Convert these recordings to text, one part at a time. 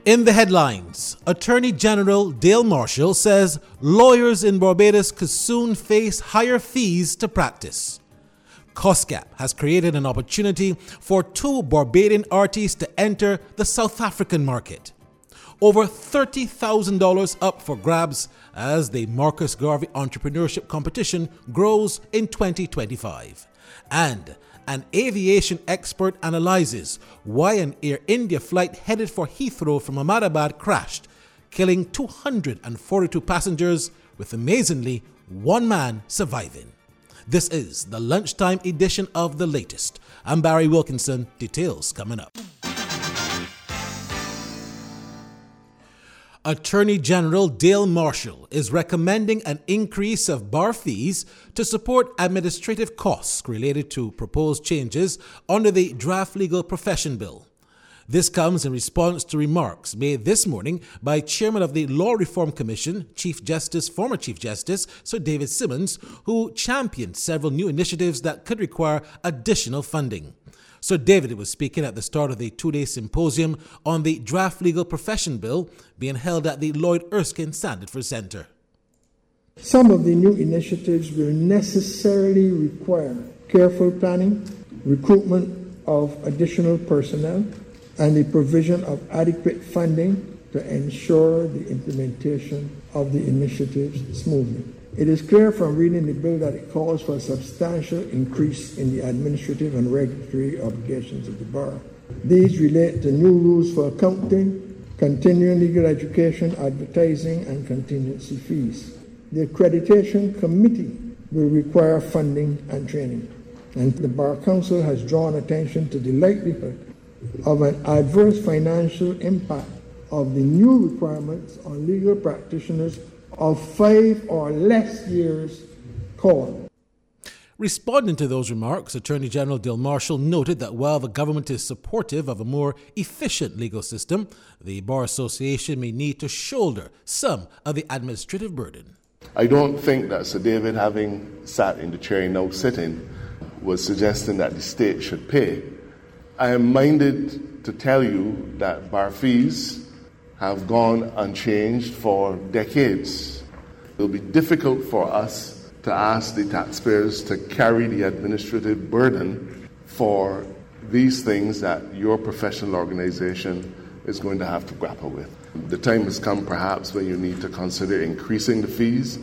In the headlines, Attorney General Dale Marshall says lawyers in Barbados could soon face higher fees to practice. COSGAP has created an opportunity for 2 Barbadian artists to enter the South African market. Over $30,000 up for grabs as the Marcus Garvey Entrepreneurship Competition grows in 2025. And an aviation expert analyzes why an Air India flight headed for Heathrow from Ahmedabad crashed, killing 242 passengers, with amazingly 1 man surviving. This is the lunchtime edition of The Latest. I'm Barry Wilkinson. Details coming up. Attorney General Dale Marshall is recommending an increase of bar fees to support administrative costs related to proposed changes under the Draft Legal Profession Bill. This comes in response to remarks made this morning by Chairman of the Law Reform Commission, former Chief Justice Sir David Simmons, who championed several new initiatives that could require additional funding. Sir David was speaking at the start of the 2-day symposium on the Draft Legal Profession Bill being held at the Lloyd Erskine Sandiford Centre. Some of the new initiatives will necessarily require careful planning, recruitment of additional personnel, and the provision of adequate funding to ensure the implementation of the initiatives smoothly. It is clear from reading the bill that it calls for a substantial increase in the administrative and regulatory obligations of the bar. These relate to new rules for accounting, continuing legal education, advertising, and contingency fees. The Accreditation Committee will require funding and training, and the Bar Council has drawn attention to the likelihood of an adverse financial impact of the new requirements on legal practitioners of 5 or less years call. Responding to those remarks, Attorney General Dale Marshall noted that while the government is supportive of a more efficient legal system, the Bar Association may need to shoulder some of the administrative burden. I don't think that Sir David, having sat in the chair now sitting, was suggesting that the state should pay. I am minded to tell you that bar fees have gone unchanged for decades. It will be difficult for us to ask the taxpayers to carry the administrative burden for these things that your professional organization is going to have to grapple with. The time has come perhaps when you need to consider increasing the fees.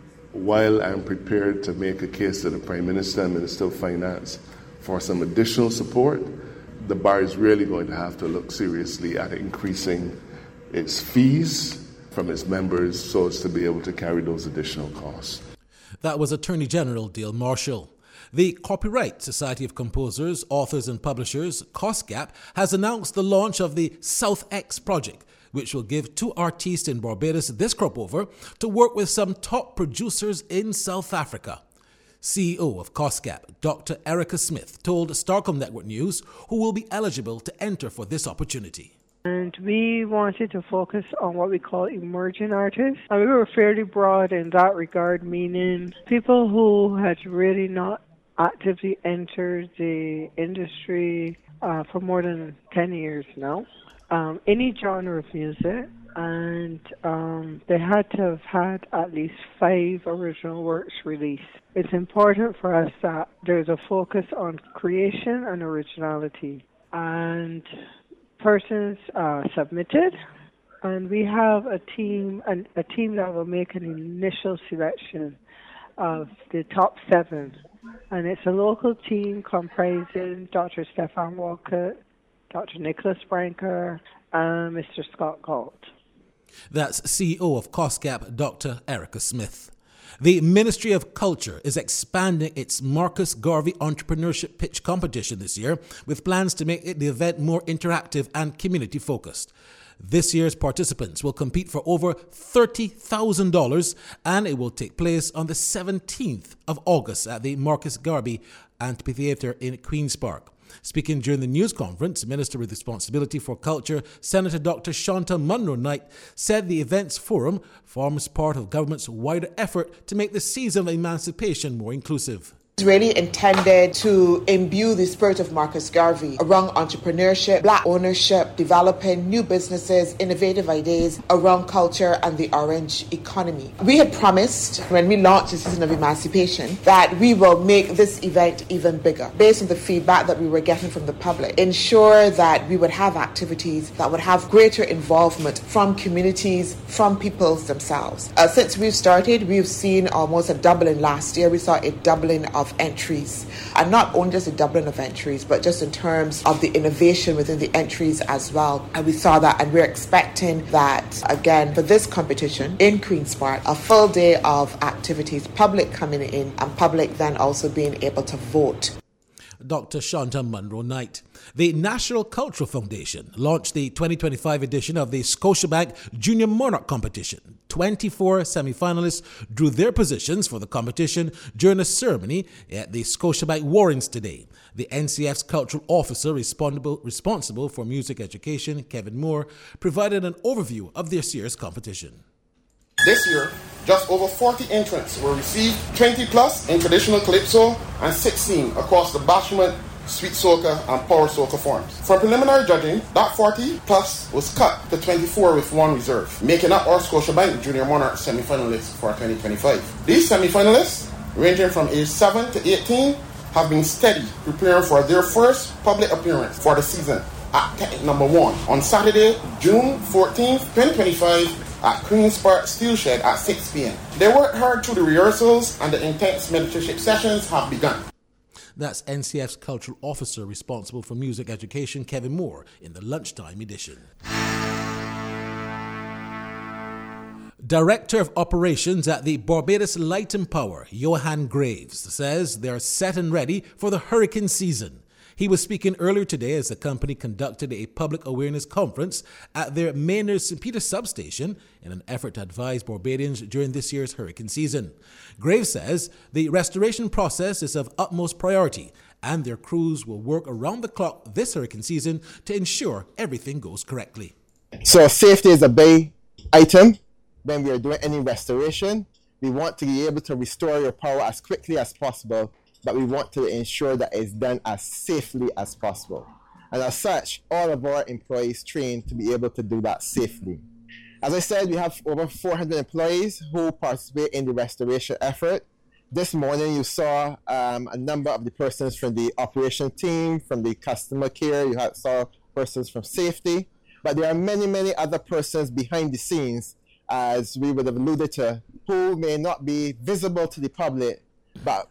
While I'm prepared to make a case to the Prime Minister and Minister of Finance for some additional support, the bar is really going to have to look seriously at increasing its fees from its members so as to be able to carry those additional costs. That was Attorney General Dale Marshall. The Copyright Society of Composers, Authors and Publishers, COSGAP, has announced the launch of the South X project, which will give 2 artists in Barbados this crop over to work with some top producers in South Africa. CEO of COSGAP, Dr. Erica Smith, told Starcom Network News who will be eligible to enter for this opportunity. And we wanted to focus on what we call emerging artists. And we were fairly broad in that regard, meaning people who had really not actively entered the industry for more than 10 years now. Any genre of music, and they had to have had at least 5 original works released. It's important for us that there's a focus on creation and originality. And persons submitted, and we have a team that will make an initial selection of the top 7, and it's a local team comprising Dr. Stefan Walcott, Dr. Nicholas Branker, and Mr. Scott Galt. That's CEO of COSGAP, Dr. Erica Smith. The Ministry of Culture is expanding its Marcus Garvey Entrepreneurship Pitch Competition this year, with plans to make the event more interactive and community-focused. This year's participants will compete for over $30,000, and it will take place on the 17th of August at the Marcus Garvey Amphitheatre in Queen's Park. Speaking during the news conference, Minister with Responsibility for Culture, Senator Dr. Shanta Munro-Knight, said the events forum forms part of government's wider effort to make the season of emancipation more inclusive. It's really intended to imbue the spirit of Marcus Garvey around entrepreneurship, black ownership, developing new businesses, innovative ideas around culture and the orange economy. We had promised when we launched the Season of Emancipation that we will make this event even bigger based on the feedback that we were getting from the public. Ensure that we would have activities that would have greater involvement from communities, from people themselves. Since we've started, we've seen almost a doubling. Last year we saw a doubling of entries, and not only just a doubling of entries, but just in terms of the innovation within the entries as well. And we saw that, and we're expecting that again for this competition in Queen's Park, a full day of activities, public coming in and public then also being able to vote. Dr. Shanta Munro Knight. The National Cultural Foundation launched the 2025 edition of the Scotiabank Junior Monarch Competition. 24 semi-finalists drew their positions for the competition during a ceremony at the Scotiabank Warrens today. The NCF's cultural officer responsible for music education, Kevin Moore, provided an overview of this year's competition. This year, just over 40 entrants were received, 20 plus in traditional calypso and 16 across the bashment, sweet soca and power soca forms. For preliminary judging, that 40 plus was cut to 24 with one reserve, making up our Scotiabank Junior Monarch semi-finalists for 2025. These semi-finalists, ranging from age 7 to 18, have been steady preparing for their first public appearance for the season at Technic number 1 on Saturday, June 14th, 2025, at Queen's Park Steel Shed at 6 p.m. They worked hard through the rehearsals and the intense mentorship sessions have begun. That's NCF's cultural officer responsible for music education, Kevin Moore, in the lunchtime edition. Director of Operations at the Barbados Light and Power, Johan Graves, says they're set and ready for the hurricane season. He was speaking earlier today as the company conducted a public awareness conference at their Maynard St. Peter substation in an effort to advise Barbadians during this year's hurricane season. Graves says the restoration process is of utmost priority and their crews will work around the clock this hurricane season to ensure everything goes correctly. So safety is a big item when we are doing any restoration. We want to be able to restore your power as quickly as possible, but we want to ensure that it's done as safely as possible. And as such, all of our employees trained to be able to do that safely. As I said, we have over 400 employees who participate in the restoration effort. This morning you saw a number of the persons from the operation team, from the customer care, saw persons from safety, but there are many, many other persons behind the scenes, as we would have alluded to, who may not be visible to the public, but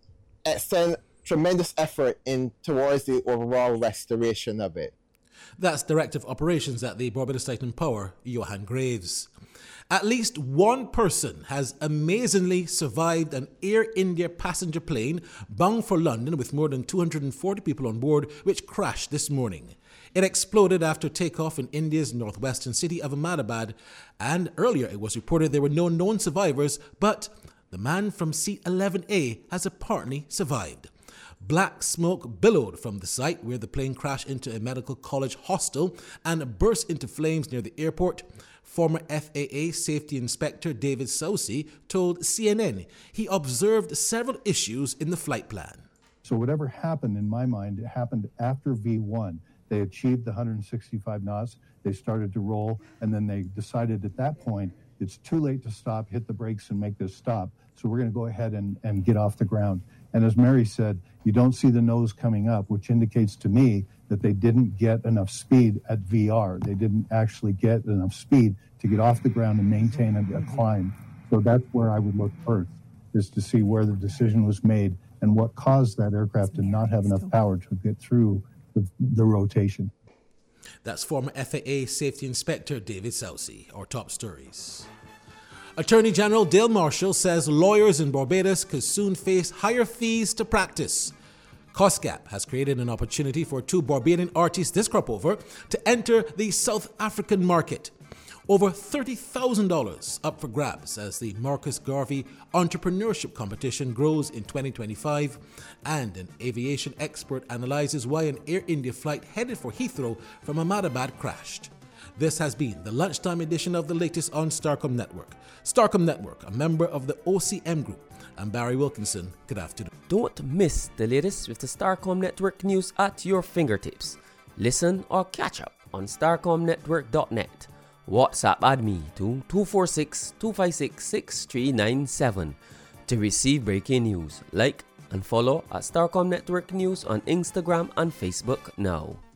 extend tremendous effort towards the overall restoration of it. That's Director of Operations at the Barbados Light and Power, Johan Graves. At least one person has amazingly survived an Air India passenger plane bound for London with more than 240 people on board, which crashed this morning. It exploded after takeoff in India's northwestern city of Ahmedabad, and earlier it was reported there were no known survivors, but the man from seat 11A has apparently survived. Black smoke billowed from the site where the plane crashed into a medical college hostel and burst into flames near the airport. Former FAA Safety Inspector David Saucy told CNN he observed several issues in the flight plan. So whatever happened, in my mind, it happened after V1. They achieved the 165 knots, they started to roll, and then they decided at that point, it's too late to stop, hit the brakes and make this stop. So we're going to go ahead and get off the ground. And as Mary said, you don't see the nose coming up, which indicates to me that they didn't get enough speed at VR. They didn't actually get enough speed to get off the ground and maintain a climb. So that's where I would look first, is to see where the decision was made and what caused that aircraft to not have enough power to get through the rotation. That's former FAA Safety Inspector David Saucy. Our top stories. Attorney General Dale Marshall says lawyers in Barbados could soon face higher fees to practice. COSGAP has created an opportunity for two Barbadian artists this crop over to enter the South African market. Over $30,000 up for grabs as the Marcus Garvey Entrepreneurship Competition grows in 2025, and an aviation expert analyzes why an Air India flight headed for Heathrow from Ahmedabad crashed. This has been the lunchtime edition of the latest on Starcom Network. Starcom Network, a member of the OCM Group. I'm Barry Wilkinson. Good afternoon. Don't miss the latest with the Starcom Network news at your fingertips. Listen or catch up on starcomnetwork.net. WhatsApp add me to 246-256-6397 to receive breaking news. Like and follow at Starcom Network News on Instagram and Facebook now.